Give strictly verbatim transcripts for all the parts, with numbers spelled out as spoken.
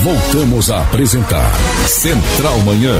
Voltamos a apresentar Central Manhã.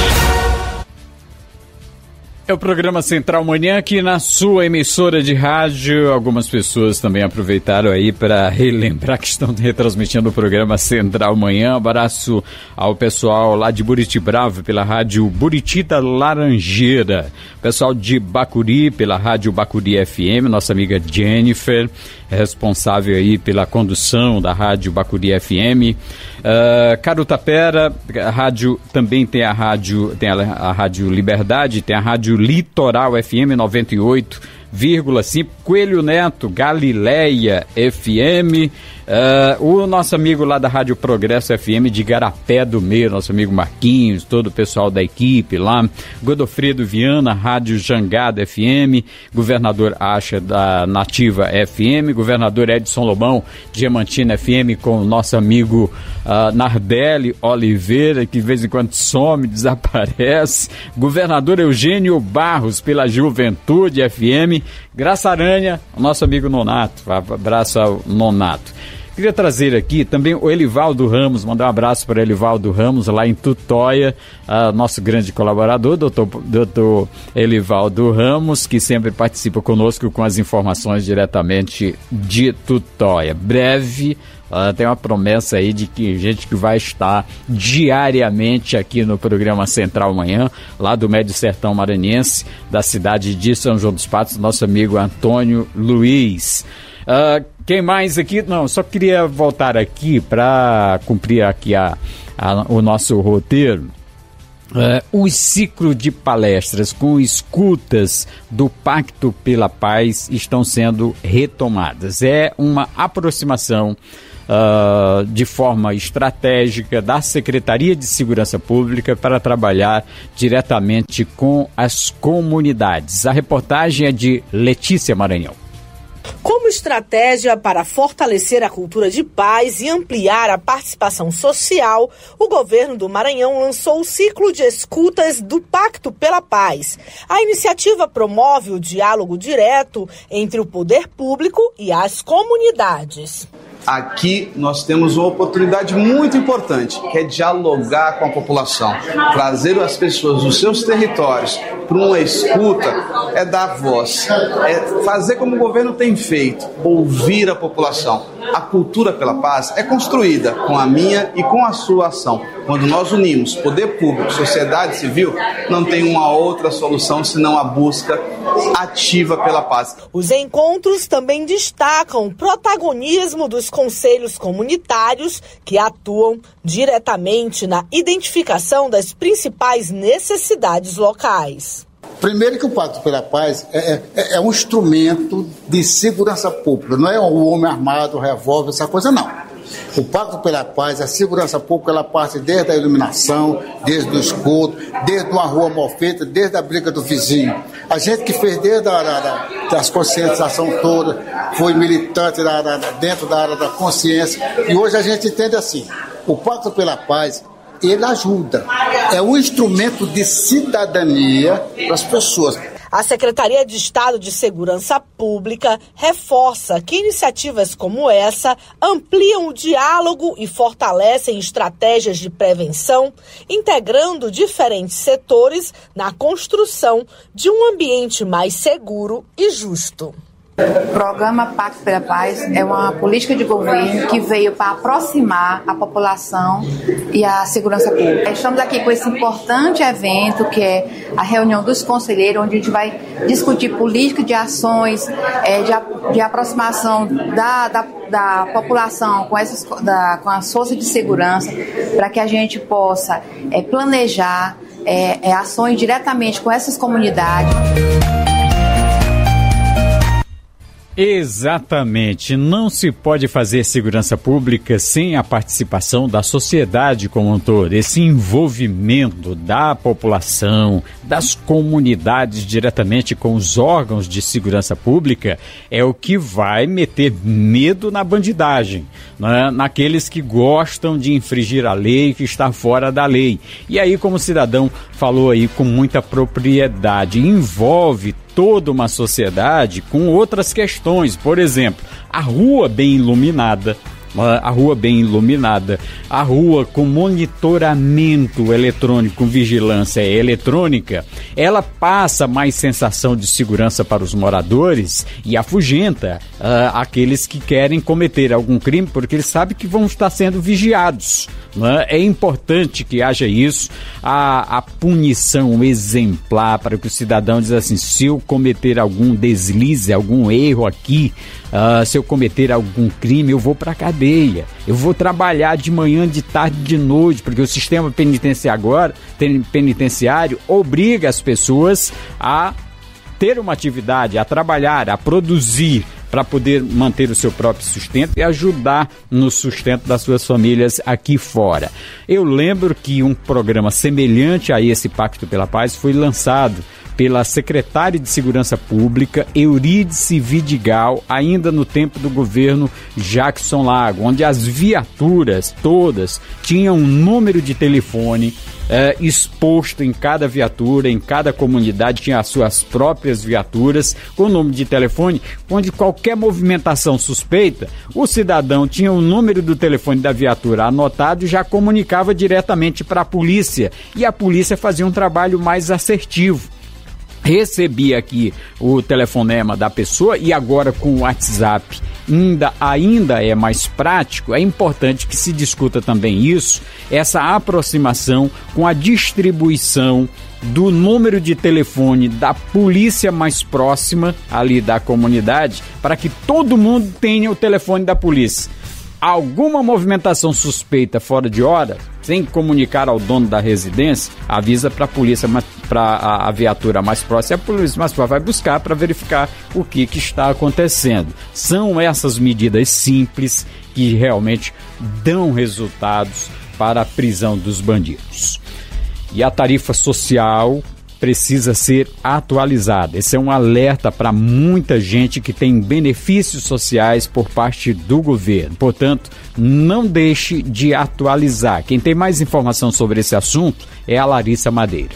É o programa Central Manhã aqui na sua emissora de rádio. Algumas pessoas também aproveitaram aí para relembrar que estão retransmitindo o programa Central Manhã. Abraço ao pessoal lá de Buriti Bravo pela rádio Buriti da Laranjeira. Pessoal de Bacuri pela rádio Bacuri F M, nossa amiga Jennifer, responsável aí pela condução da rádio Bacuri F M. Uh, Carutapera, a rádio, também tem a rádio, tem a, a rádio Liberdade, tem a rádio Litoral F M noventa e oito vírgula cinco, Coelho Neto, Galileia F M, uh, o nosso amigo lá da Rádio Progresso F M de Garapé do Meio, nosso amigo Marquinhos, todo o pessoal da equipe lá, Godofredo Viana, Rádio Jangada F M, Governador Acha da Nativa F M, Governador Edson Lobão, Diamantina F M, com o nosso amigo uh, Nardelli Oliveira, que de vez em quando some, desaparece, Governador Eugênio Barros pela Juventude F M, Graça Aranha, o nosso amigo Nonato, abraço ao Nonato. Queria trazer aqui também o Elivaldo Ramos, mandar um abraço para o Elivaldo Ramos lá em Tutóia, uh, nosso grande colaborador, doutor, doutor Elivaldo Ramos, que sempre participa conosco com as informações diretamente de Tutóia. Breve, uh, tem uma promessa aí de que gente que vai estar diariamente aqui no programa Central Manhã, lá do Médio Sertão Maranhense, da cidade de São João dos Patos, nosso amigo Antônio Luiz. Uh, quem mais aqui? Não, só queria voltar aqui para cumprir aqui a, a, o nosso roteiro. Uh, o ciclo de palestras com escutas do Pacto pela Paz estão sendo retomadas. É uma aproximação uh, de forma estratégica da Secretaria de Segurança Pública para trabalhar diretamente com as comunidades. A reportagem é de Letícia Maranhão. Como estratégia para fortalecer a cultura de paz e ampliar a participação social, o governo do Maranhão lançou o ciclo de escutas do Pacto pela Paz. A iniciativa promove o diálogo direto entre o poder público e as comunidades. Aqui nós temos uma oportunidade muito importante, que é dialogar com a população, trazer as pessoas dos seus territórios para uma escuta, é dar voz, é fazer como o governo tem feito, ouvir a população. A cultura pela paz é construída com a minha e com a sua ação. Quando nós unimos poder público, sociedade civil, não tem uma outra solução senão a busca ativa pela paz. Os encontros também destacam o protagonismo dos conselhos comunitários que atuam diretamente na identificação das principais necessidades locais. Primeiro que o Pacto pela Paz é, é, é um instrumento de segurança pública, não é o homem armado, o revólver, essa coisa não. O Pacto pela Paz, a segurança pública, ela parte desde a iluminação, desde o esgoto, desde uma rua mal feita, desde a briga do vizinho. A gente que fez desde a área da, das conscientização toda, foi militante da, da, dentro da área da consciência, e hoje a gente entende assim, o Pacto pela Paz, ele ajuda, é um instrumento de cidadania para as pessoas. A Secretaria de Estado de Segurança Pública reforça que iniciativas como essa ampliam o diálogo e fortalecem estratégias de prevenção, integrando diferentes setores na construção de um ambiente mais seguro e justo. O programa Pacto pela Paz é uma política de governo que veio para aproximar a população e a segurança pública. Estamos aqui com esse importante evento que é a reunião dos conselheiros, onde a gente vai discutir política de ações, é, de, de aproximação da, da, da população com, essas, da, com as forças de segurança, para que a gente possa é, planejar é, é, ações diretamente com essas comunidades. Exatamente, não se pode fazer segurança pública sem a participação da sociedade como um todo. Esse envolvimento da população, das comunidades diretamente com os órgãos de segurança pública é o que vai meter medo na bandidagem, né? Naqueles que gostam de infringir a lei, que está fora da lei. E aí, como o cidadão falou aí com muita propriedade, envolve toda uma sociedade com outras questões. Por exemplo, a rua bem iluminada, a rua bem iluminada, a rua com monitoramento eletrônico, com vigilância eletrônica, ela passa mais sensação de segurança para os moradores e afugenta uh, aqueles que querem cometer algum crime, porque eles sabem que vão estar sendo vigiados. Né? É importante que haja isso, a, a punição exemplar para que o cidadão diz assim, se eu cometer algum deslize, algum erro aqui, uh, se eu cometer algum crime, eu vou para a cadeia, eu vou trabalhar de manhã, de tarde, de noite, porque o sistema penitenciário agora, penitenciário obriga as pessoas a ter uma atividade, a trabalhar, a produzir, para poder manter o seu próprio sustento e ajudar no sustento das suas famílias aqui fora. Eu lembro que um programa semelhante a esse Pacto pela Paz foi lançado pela secretária de Segurança Pública, Eurídice Vidigal, ainda no tempo do governo Jackson Lago, onde as viaturas todas tinham um número de telefone é, exposto em cada viatura, em cada comunidade tinha as suas próprias viaturas com número de telefone, onde qualquer movimentação suspeita, o cidadão tinha o número do telefone da viatura anotado e já comunicava diretamente para a polícia, e a polícia fazia um trabalho mais assertivo. Recebi aqui o telefonema da pessoa e agora com o WhatsApp ainda, ainda é mais prático. É importante que se discuta também isso, essa aproximação com a distribuição do número de telefone da polícia mais próxima ali da comunidade, para que todo mundo tenha o telefone da polícia. Alguma movimentação suspeita fora de hora, sem comunicar ao dono da residência, avisa para a polícia, para a viatura mais próxima, a polícia mais próxima vai buscar para verificar o que, que está acontecendo. São essas medidas simples que realmente dão resultados para a prisão dos bandidos. E a tarifa social precisa ser atualizada. Esse é um alerta para muita gente que tem benefícios sociais por parte do governo. Portanto, não deixe de atualizar. Quem tem mais informação sobre esse assunto é a Larissa Madeira.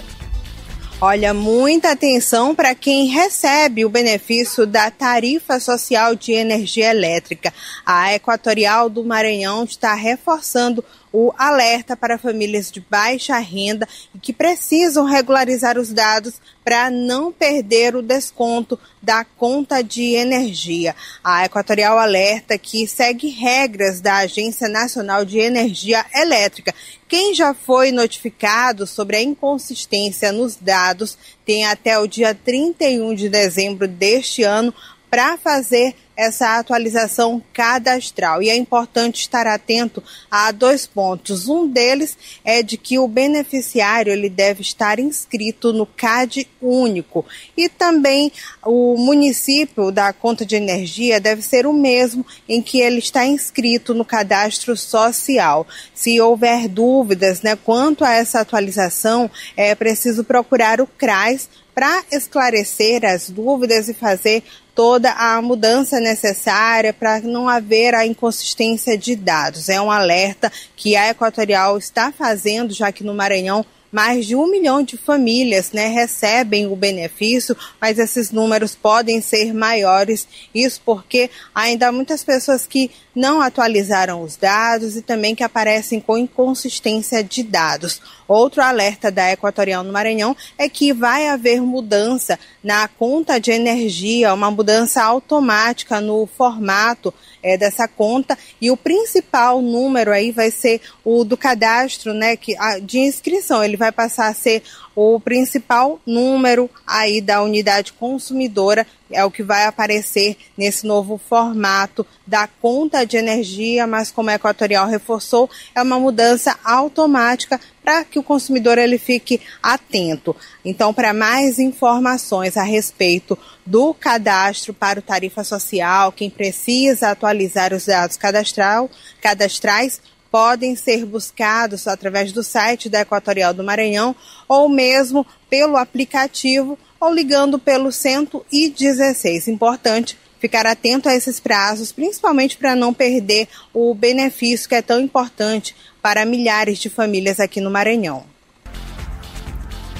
Olha, muita atenção para quem recebe o benefício da tarifa social de energia elétrica. A Equatorial do Maranhão está reforçando o alerta para famílias de baixa renda e que precisam regularizar os dados para não perder o desconto da conta de energia. A Equatorial alerta que segue regras da Agência Nacional de Energia Elétrica. Quem já foi notificado sobre a inconsistência nos dados tem até o dia trinta e um de dezembro deste ano para fazer essa atualização cadastral. E é importante estar atento a dois pontos. Um deles é de que o beneficiário ele deve estar inscrito no C A D único. E também o município da conta de energia deve ser o mesmo em que ele está inscrito no cadastro social. Se houver dúvidas, né, quanto a essa atualização, é preciso procurar o CRAS para esclarecer as dúvidas e fazer toda a mudança necessária para não haver a inconsistência de dados. É um alerta que a Equatorial está fazendo, já que no Maranhão mais de um milhão de famílias, né, recebem o benefício, mas esses números podem ser maiores, isso porque ainda há muitas pessoas que não atualizaram os dados e também que aparecem com inconsistência de dados. Outro alerta da Equatorial no Maranhão é que vai haver mudança na conta de energia, uma mudança automática no formato é, dessa conta, e o principal número aí vai ser o do cadastro, né, que, a, de inscrição. Ele vai passar a ser o principal número aí da unidade consumidora, é o que vai aparecer nesse novo formato da conta de energia, mas como a Equatorial reforçou, é uma mudança automática para que o consumidor ele fique atento. Então, para mais informações a respeito do cadastro para o tarifa social, quem precisa atualizar os dados cadastral, cadastrais, podem ser buscados através do site da Equatorial do Maranhão ou mesmo pelo aplicativo ou ligando pelo cento e dezesseis. Importante ficar atento a esses prazos, principalmente para não perder o benefício que é tão importante para milhares de famílias aqui no Maranhão.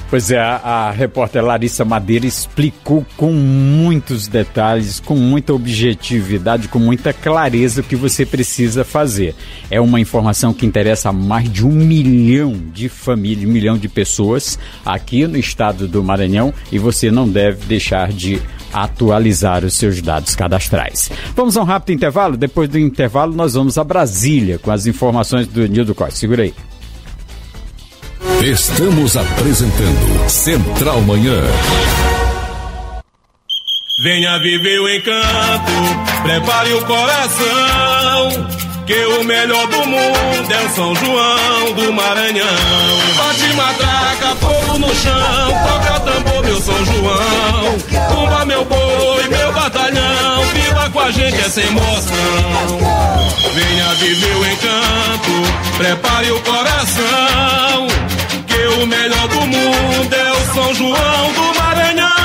Pois é, a, a repórter Larissa Madeira explicou com muitos detalhes, com muita objetividade, com muita clareza o que você precisa fazer. É uma informação que interessa a mais de um milhão de famílias, um milhão de pessoas aqui no estado do Maranhão, e você não deve deixar de atualizar os seus dados cadastrais. Vamos a um rápido intervalo. Depois do intervalo nós vamos a Brasília com as informações do Nildo Costa. Segura aí. Estamos apresentando Central Manhã. Venha viver o encanto, prepare o coração, que o melhor do mundo é o São João do Maranhão. Bate matraca, fogo no chão, toca tambor, meu São João. Tumba meu boi, meu batalhão, viva com a gente essa emoção. Venha viver o encanto, prepare o coração, que o melhor do mundo é o São João do Maranhão.